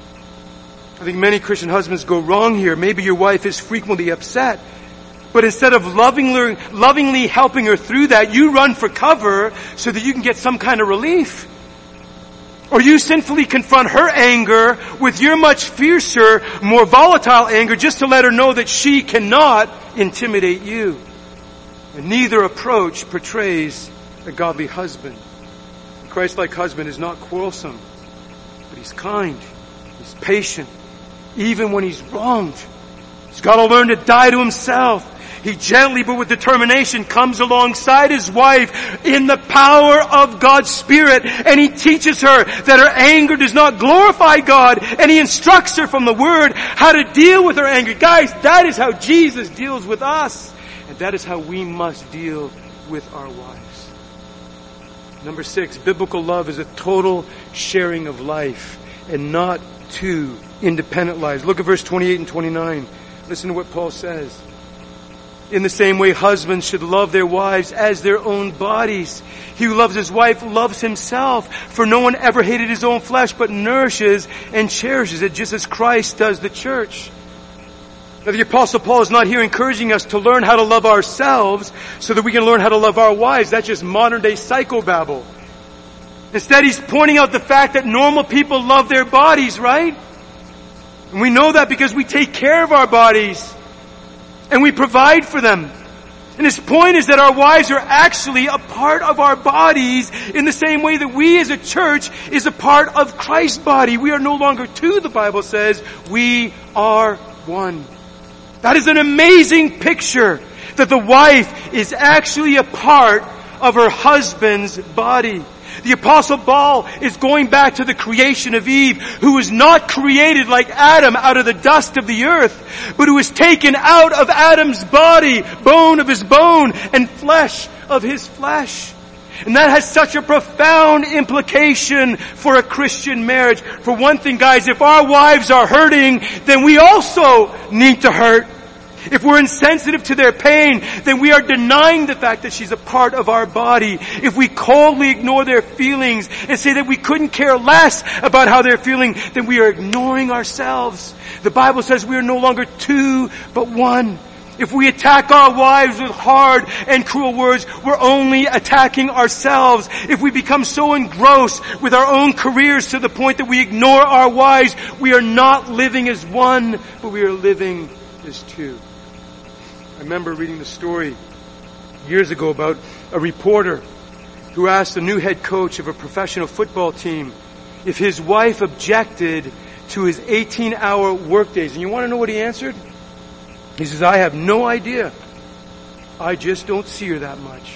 I think many Christian husbands go wrong here. Maybe your wife is frequently upset, but instead of lovingly, lovingly helping her through that, you run for cover so that you can get some kind of relief. Or you sinfully confront her anger with your much fiercer, more volatile anger just to let her know that she cannot intimidate you. And neither approach portrays a godly husband. A Christ-like husband is not quarrelsome, but he's kind, he's patient, even when he's wronged. He's got to learn to die to himself. He gently but with determination comes alongside his wife in the power of God's Spirit, and he teaches her that her anger does not glorify God, and he instructs her from the Word how to deal with her anger. Guys, that is how Jesus deals with us, and that is how we must deal with our wives. Number six, biblical love is a total sharing of life and not two independent lives. Look at verse twenty-eight and twenty-nine. Listen to what Paul says. In the same way, husbands should love their wives as their own bodies. He who loves his wife loves himself. For no one ever hated his own flesh, but nourishes and cherishes it, just as Christ does the church. Now, the Apostle Paul is not here encouraging us to learn how to love ourselves so that we can learn how to love our wives. That's just modern-day psychobabble. Instead, he's pointing out the fact that normal people love their bodies, right? And we know that because we take care of our bodies. and we provide for them. And his point is that our wives are actually a part of our bodies in the same way that we as a church is a part of Christ's body. We are no longer two, the Bible says. We are one. That is an amazing picture, that the wife is actually a part of her husband's body. The Apostle Paul is going back to the creation of Eve, who was not created like Adam out of the dust of the earth, but who was taken out of Adam's body, bone of his bone, and flesh of his flesh. And that has such a profound implication for a Christian marriage. For one thing, guys, if our wives are hurting, then we also need to hurt. If we're insensitive to their pain, then we are denying the fact that she's a part of our body. If we coldly ignore their feelings and say that we couldn't care less about how they're feeling, then we are ignoring ourselves. The Bible says we are no longer two, but one. If we attack our wives with hard and cruel words, we're only attacking ourselves. If we become so engrossed with our own careers to the point that we ignore our wives, we are not living as one, but we are living as two. I remember reading the story years ago about a reporter who asked the new head coach of a professional football team if his wife objected to his eighteen-hour workdays. And you want to know what he answered? He says, I have no idea. I just don't see her that much.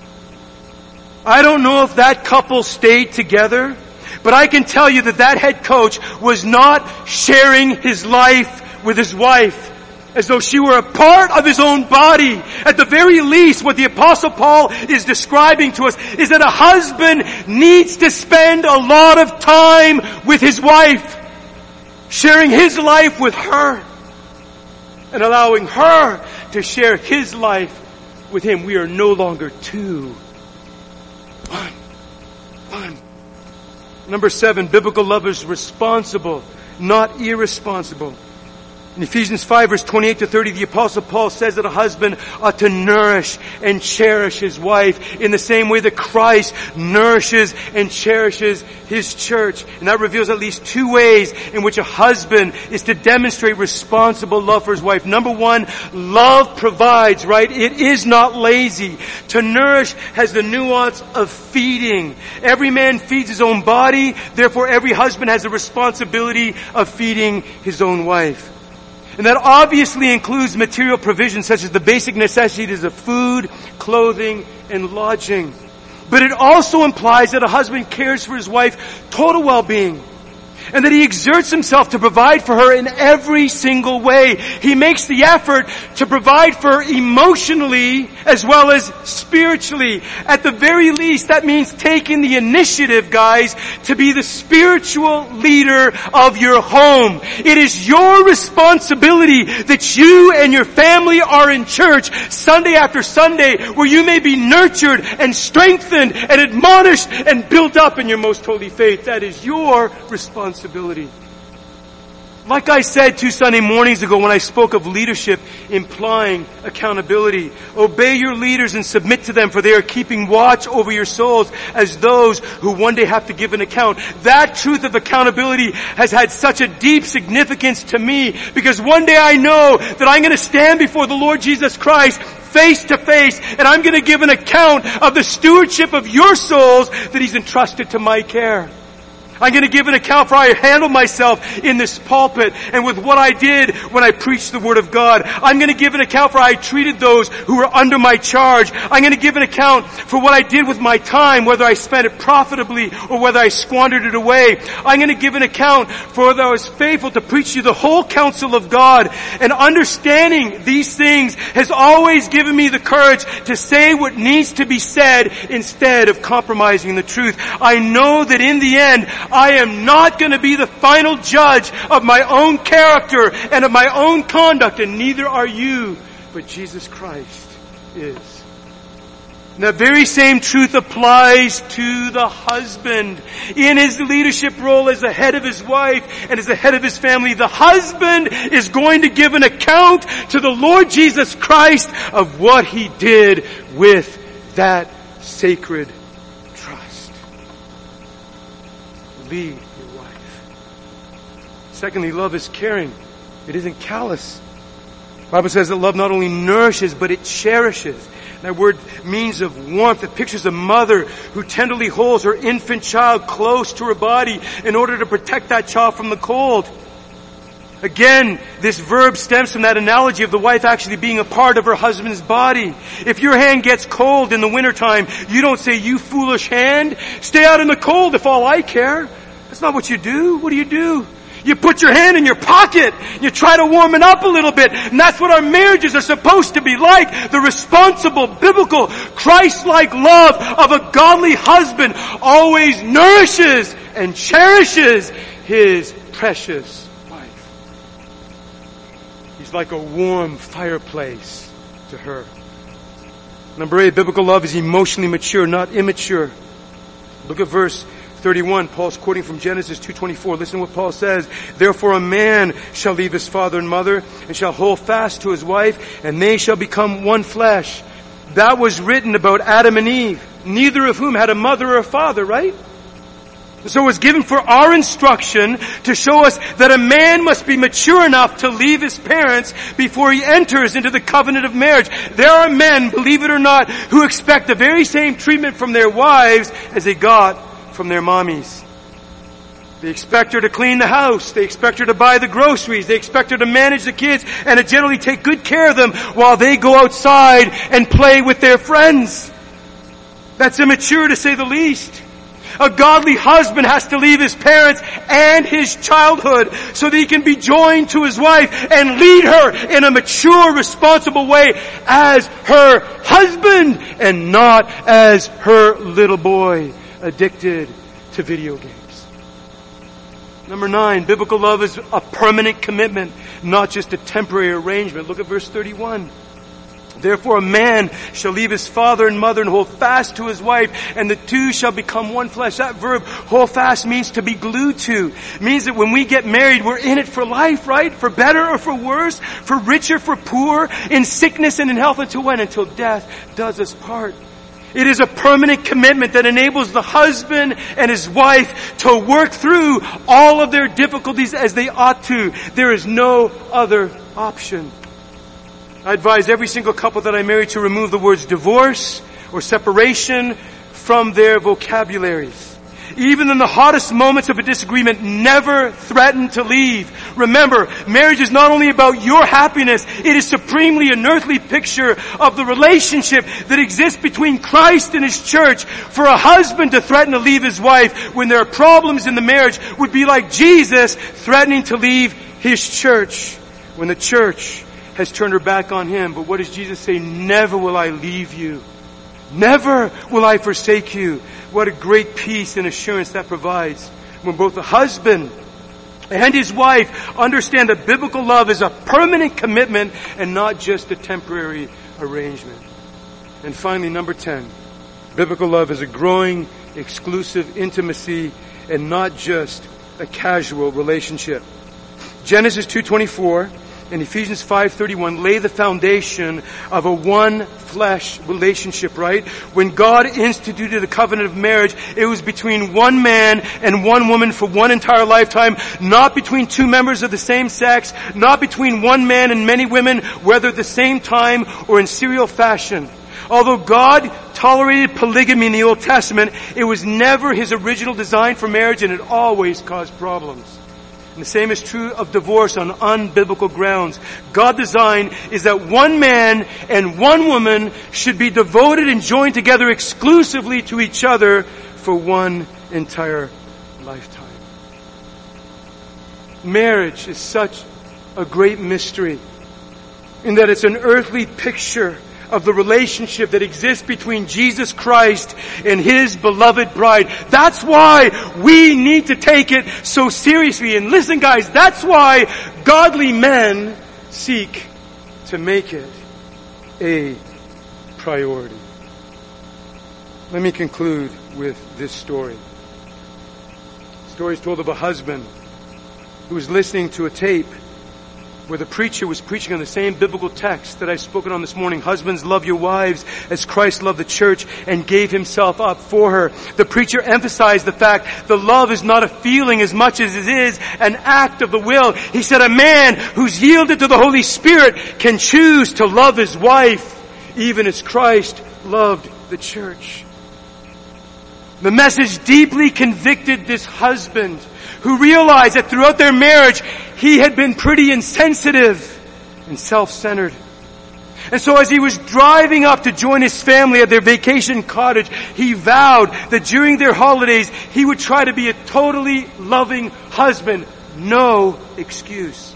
I don't know if that couple stayed together, but I can tell you that that head coach was not sharing his life with his wife as though she were a part of his own body. At the very least, what the Apostle Paul is describing to us is that a husband needs to spend a lot of time with his wife, sharing his life with her, and allowing her to share his life with him. We are no longer two. One. One. Number seven, biblical love is responsible, not irresponsible. In Ephesians five verse twenty-eight to thirty, the Apostle Paul says that a husband ought to nourish and cherish his wife in the same way that Christ nourishes and cherishes his church. And that reveals at least two ways in which a husband is to demonstrate responsible love for his wife. Number one, love provides, right? It is not lazy. To nourish has the nuance of feeding. Every man feeds his own body, therefore every husband has the responsibility of feeding his own wife. And that obviously includes material provisions such as the basic necessities of food, clothing, and lodging. But it also implies that a husband cares for his wife's total well-being, and that he exerts himself to provide for her in every single way. He makes the effort to provide for her emotionally as well as spiritually. At the very least, that means taking the initiative, guys, to be the spiritual leader of your home. It is your responsibility that you and your family are in church Sunday after Sunday, where you may be nurtured and strengthened and admonished and built up in your most holy faith. That is your responsibility. Like I said two Sunday mornings ago when I spoke of leadership implying accountability, obey your leaders and submit to them, for they are keeping watch over your souls as those who one day have to give an account. That truth of accountability has had such a deep significance to me, because one day I know that I'm going to stand before the Lord Jesus Christ face to face, and I'm going to give an account of the stewardship of your souls that He's entrusted to my care. I'm going to give an account for how I handled myself in this pulpit and with what I did when I preached the Word of God. I'm going to give an account for how I treated those who were under my charge. I'm going to give an account for what I did with my time, whether I spent it profitably or whether I squandered it away. I'm going to give an account for whether I was faithful to preach to you the whole counsel of God. And understanding these things has always given me the courage to say what needs to be said instead of compromising the truth. I know that in the end, I am not going to be the final judge of my own character and of my own conduct, and neither are you, but Jesus Christ is. And that very same truth applies to the husband. In his leadership role as the head of his wife and as the head of his family, the husband is going to give an account to the Lord Jesus Christ of what he did with that sacred trust. Lead your wife. Secondly, love is caring. It isn't callous. Bible says that love not only nourishes, but it cherishes. That word means of warmth. It pictures a mother who tenderly holds her infant child close to her body in order to protect that child from the cold. Again, this verb stems from that analogy of the wife actually being a part of her husband's body. If your hand gets cold in the wintertime, you don't say, "You foolish hand, stay out in the cold if all I care." That's not what you do. What do you do? You put your hand in your pocket. You try to warm it up a little bit. And that's what our marriages are supposed to be like. The responsible, biblical, Christ-like love of a godly husband always nourishes and cherishes his precious wife. He's like a warm fireplace to her. Number eight, biblical love is emotionally mature, not immature. Look at verse thirty-one, Paul's quoting from Genesis two twenty-four. Listen to what Paul says. "Therefore a man shall leave his father and mother and shall hold fast to his wife, and they shall become one flesh." That was written about Adam and Eve, neither of whom had a mother or a father, right? So it was given for our instruction to show us that a man must be mature enough to leave his parents before he enters into the covenant of marriage. There are men, believe it or not, who expect the very same treatment from their wives as they got from their mommies. They expect her to clean the house. They expect her to buy the groceries. They expect her to manage the kids and to generally take good care of them while they go outside and play with their friends. That's immature to say the least. A godly husband has to leave his parents and his childhood so that he can be joined to his wife and lead her in a mature, responsible way as her husband and not as her little boy addicted to video games. Number nine, biblical love is a permanent commitment, not just a temporary arrangement. Look at verse thirty-one. "Therefore a man shall leave his father and mother and hold fast to his wife, and the two shall become one flesh." That verb, hold fast, means to be glued to. It means that when we get married, we're in it for life, right? For better or for worse, for richer, for poor, in sickness and in health, until when? Until death does us part. It is a permanent commitment that enables the husband and his wife to work through all of their difficulties as they ought to. There is no other option. I advise every single couple that I marry to remove the words divorce or separation from their vocabularies. Even in the hottest moments of a disagreement, never threaten to leave. Remember, marriage is not only about your happiness, it is supremely an earthly picture of the relationship that exists between Christ and His church. For a husband to threaten to leave his wife when there are problems in the marriage would be like Jesus threatening to leave His church when the church has turned her back on Him. But what does Jesus say? "Never will I leave you. Never will I forsake you." What a great peace and assurance that provides when both the husband and his wife understand that biblical love is a permanent commitment and not just a temporary arrangement. And finally, number ten, biblical love is a growing, exclusive intimacy and not just a casual relationship. Genesis two twenty-four and Ephesians five thirty-one lay the foundation of a one flesh relationship, right? When God instituted the covenant of marriage, it was between one man and one woman for one entire lifetime, not between two members of the same sex, not between one man and many women, whether at the same time or in serial fashion. Although God tolerated polygamy in the Old Testament, it was never His original design for marriage, and it always caused problems. And the same is true of divorce on unbiblical grounds. God's design is that one man and one woman should be devoted and joined together exclusively to each other for one entire lifetime. Marriage is such a great mystery in that it's an earthly picture of the relationship that exists between Jesus Christ and His beloved bride. That's why we need to take it so seriously. And listen, guys, that's why godly men seek to make it a priority. Let me conclude with this story. The story is told of a husband who was listening to a tape where the preacher was preaching on the same biblical text that I've spoken on this morning. Husbands, love your wives as Christ loved the church and gave himself up for her. The preacher emphasized the fact that love is not a feeling as much as it is an act of the will. He said a man who's yielded to the Holy Spirit can choose to love his wife even as Christ loved the church. The message deeply convicted this husband who realized that throughout their marriage, he had been pretty insensitive and self-centered. And so as he was driving up to join his family at their vacation cottage, he vowed that during their holidays, he would try to be a totally loving husband. No excuse.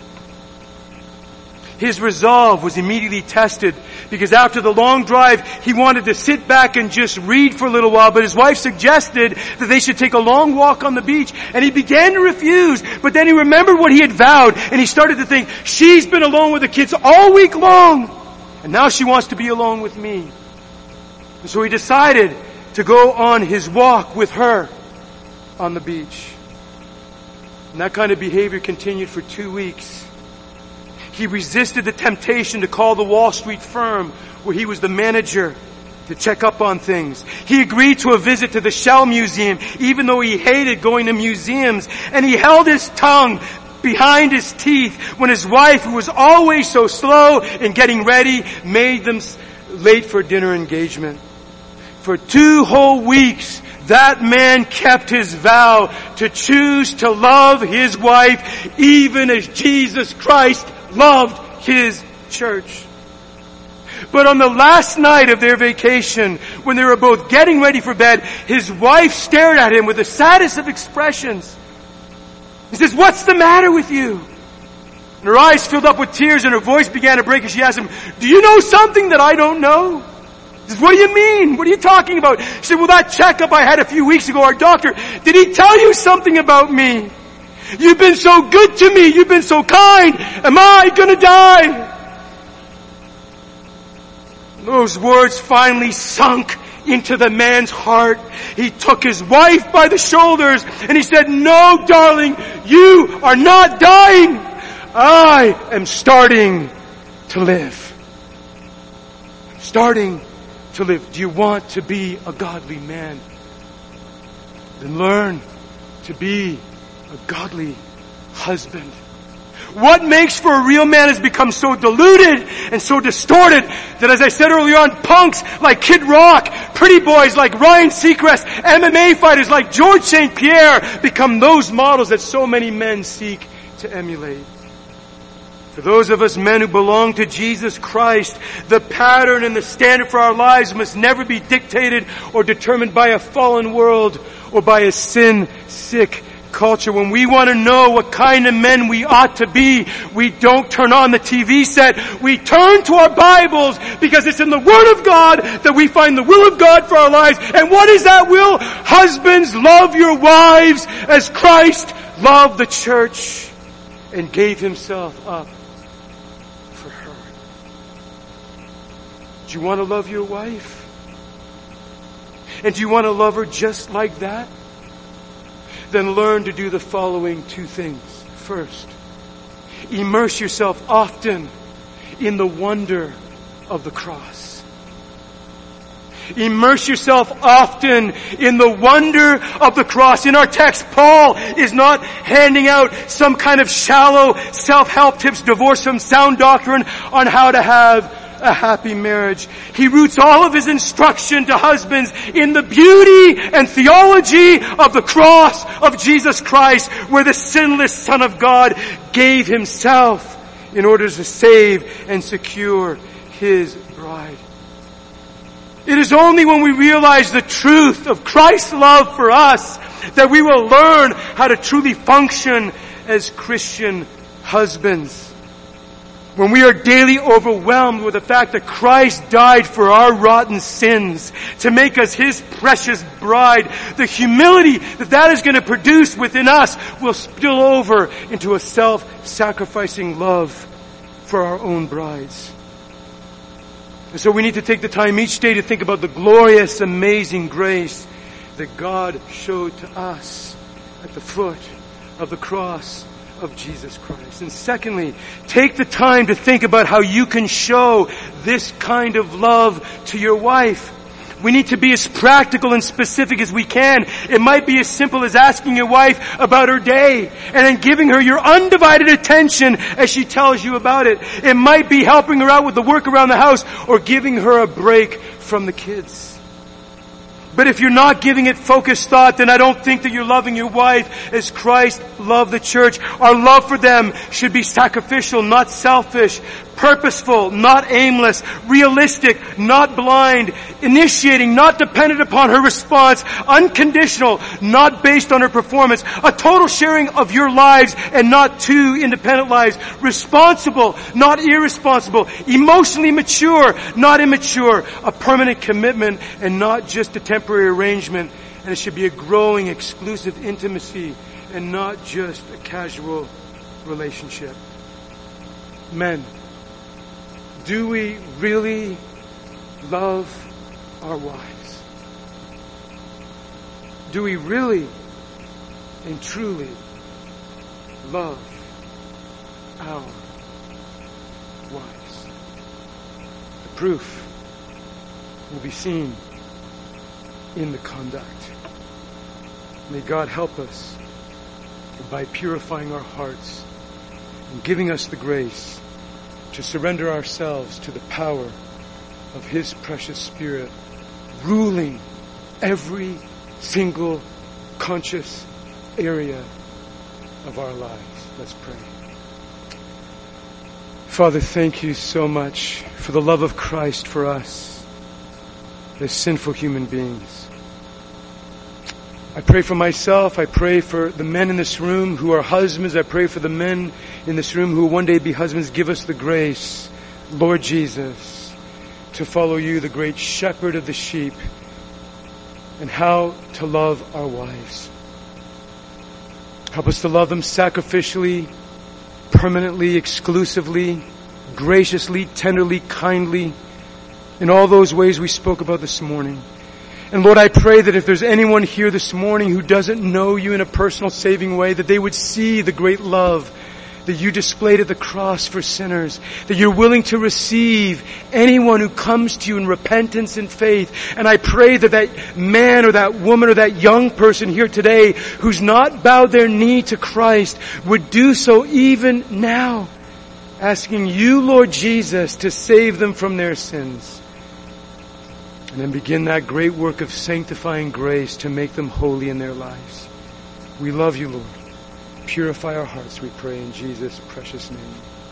His resolve was immediately tested because after the long drive, he wanted to sit back and just read for a little while, but his wife suggested that they should take a long walk on the beach, and he began to refuse, but then he remembered what he had vowed, and he started to think, she's been alone with the kids all week long, and now she wants to be alone with me. And so he decided to go on his walk with her on the beach. And that kind of behavior continued for two weeks. He resisted the temptation to call the Wall Street firm where he was the manager to check up on things. He agreed to a visit to the Shell Museum, even though he hated going to museums. And he held his tongue behind his teeth when his wife, who was always so slow in getting ready, made them late for dinner engagement. For two whole weeks, that man kept his vow to choose to love his wife even as Jesus Christ loved his church. But on the last night of their vacation, when they were both getting ready for bed, his wife stared at him with the saddest of expressions. He says, "What's the matter with you?" And her eyes filled up with tears and her voice began to break as she asked him, "Do you know something that I don't know?" He says, "What do you mean? What are you talking about?" She said, "Well, that checkup I had a few weeks ago, our doctor, did he tell you something about me? You've been so good to me. You've been so kind. Am I going to die?" Those words finally sunk into the man's heart. He took his wife by the shoulders and he said, "No, darling, you are not dying. I am starting to live. I'm starting to live." Do you want to be a godly man? Then learn to be a godly husband. What makes for a real man has become so diluted and so distorted that, as I said earlier on, punks like Kid Rock, pretty boys like Ryan Seacrest, M M A fighters like George Saint Pierre become those models that so many men seek to emulate. For those of us men who belong to Jesus Christ, the pattern and the standard for our lives must never be dictated or determined by a fallen world or by a sin-sick culture. When we want to know what kind of men we ought to be, we don't turn on the T V set. We turn to our Bibles because it's in the Word of God that we find the will of God for our lives. And what is that will? Husbands, love your wives as Christ loved the church and gave himself up for her. Do you want to love your wife? And do you want to love her just like that? Then learn to do the following two things. First, immerse yourself often in the wonder of the cross. Immerse yourself often in the wonder of the cross. In our text, Paul is not handing out some kind of shallow self-help tips divorced from sound doctrine on how to have a happy marriage. He roots all of his instruction to husbands in the beauty and theology of the cross of Jesus Christ, where the sinless Son of God gave himself in order to save and secure his bride. It is only when we realize the truth of Christ's love for us that we will learn how to truly function as Christian husbands. When we are daily overwhelmed with the fact that Christ died for our rotten sins to make us his precious bride, the humility that that is going to produce within us will spill over into a self-sacrificing love for our own brides. And so we need to take the time each day to think about the glorious, amazing grace that God showed to us at the foot of the cross of Jesus Christ. And secondly, take the time to think about how you can show this kind of love to your wife. We need to be as practical and specific as we can. It might be as simple as asking your wife about her day and then giving her your undivided attention as she tells you about it. It might be helping her out with the work around the house or giving her a break from the kids. But if you're not giving it focused thought, then I don't think that you're loving your wife as Christ loved the church. Our love for them should be sacrificial, not selfish, purposeful, not aimless, realistic, not blind, initiating, not dependent upon her response, unconditional, not based on her performance, a total sharing of your lives and not two independent lives, responsible, not irresponsible, emotionally mature, not immature, a permanent commitment and not just a temporary arrangement. And it should be a growing, exclusive intimacy and not just a casual relationship. Men, do we really love our wives? Do we really and truly love our wives? The proof will be seen in the conduct. May God help us by purifying our hearts and giving us the grace to surrender ourselves to the power of His precious Spirit, ruling every single conscious area of our lives. Let's pray. Father, thank you so much for the love of Christ for us as sinful human beings. I pray for myself. I pray for the men in this room who are husbands. I pray for the men in this room who will one day be husbands. Give us the grace, Lord Jesus, to follow you, the great shepherd of the sheep, and how to love our wives. Help us to love them sacrificially, permanently, exclusively, graciously, tenderly, kindly, in all those ways we spoke about this morning. And Lord, I pray that if there's anyone here this morning who doesn't know you in a personal saving way, that they would see the great love that you displayed at the cross for sinners, that you're willing to receive anyone who comes to you in repentance and faith. And I pray that that man or that woman or that young person here today who's not bowed their knee to Christ would do so even now, asking you, Lord Jesus, to save them from their sins. And then begin that great work of sanctifying grace to make them holy in their lives. We love you, Lord. Purify our hearts, we pray in Jesus' precious name.